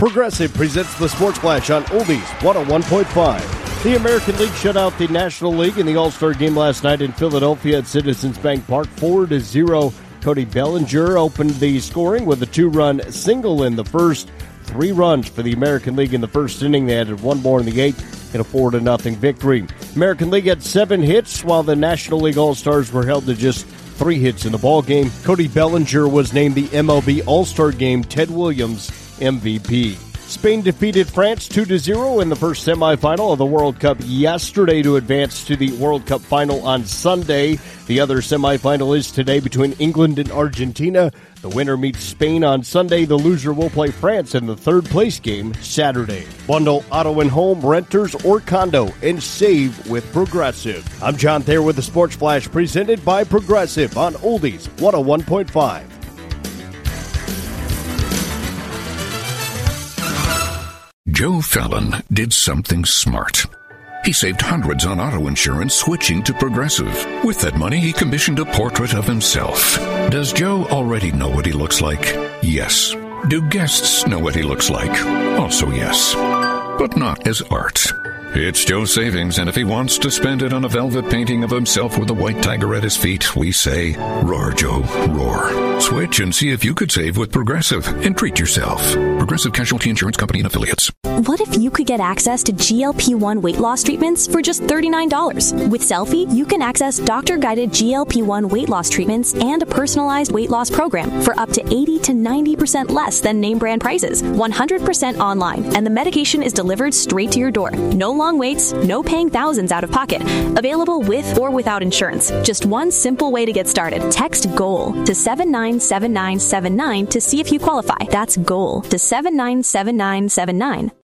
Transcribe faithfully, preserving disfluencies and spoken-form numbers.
Progressive presents the Sports Flash on Oldies one oh one point five. The American League shut out the National League in the All-Star game last night in Philadelphia at Citizens Bank Park, four to zero. Cody Bellinger opened the scoring with a two-run single in the first. Three runs for the American League in the first inning. They added one more in the eighth in a four to nothing victory. American League had seven hits, while the National League All-Stars were held to just three hits in the ballgame. Cody Bellinger was named the M L B All-Star Game Ted Williams M V P. Spain defeated France two to zero in the first semifinal of the World Cup yesterday to advance to the World Cup final on Sunday. The other semifinal is today between England and Argentina. The winner meets Spain on Sunday. The loser will play France in the third-place game Saturday. Bundle auto and home, renters, or condo, and save with Progressive. I'm John Thayer with the Sports Flash, presented by Progressive on Oldies one oh one point five. Joe Fallon did something smart. He saved hundreds on auto insurance switching to Progressive. With that money, he commissioned a portrait of himself. Does Joe already know what he looks like? Yes. Do guests know what he looks like? Also yes. But not as art. It's Joe's savings, and if he wants to spend it on a velvet painting of himself with a white tiger at his feet, we say, roar, Joe, roar. Switch and see if you could save with Progressive and treat yourself. Progressive Casualty Insurance Company and Affiliates. What if you could get access to G L P one weight loss treatments for just thirty-nine dollars? With Selfie, you can access doctor-guided G L P one weight loss treatments and a personalized weight loss program for up to eighty to ninety percent less than name brand prices, one hundred percent online, and the medication is delivered straight to your door. No long waits, no paying thousands out of pocket. Available with or without insurance. Just one simple way to get started. Text GOAL to seven nine seven nine seven nine to see if you qualify. That's GOAL to seven nine seven nine seven nine.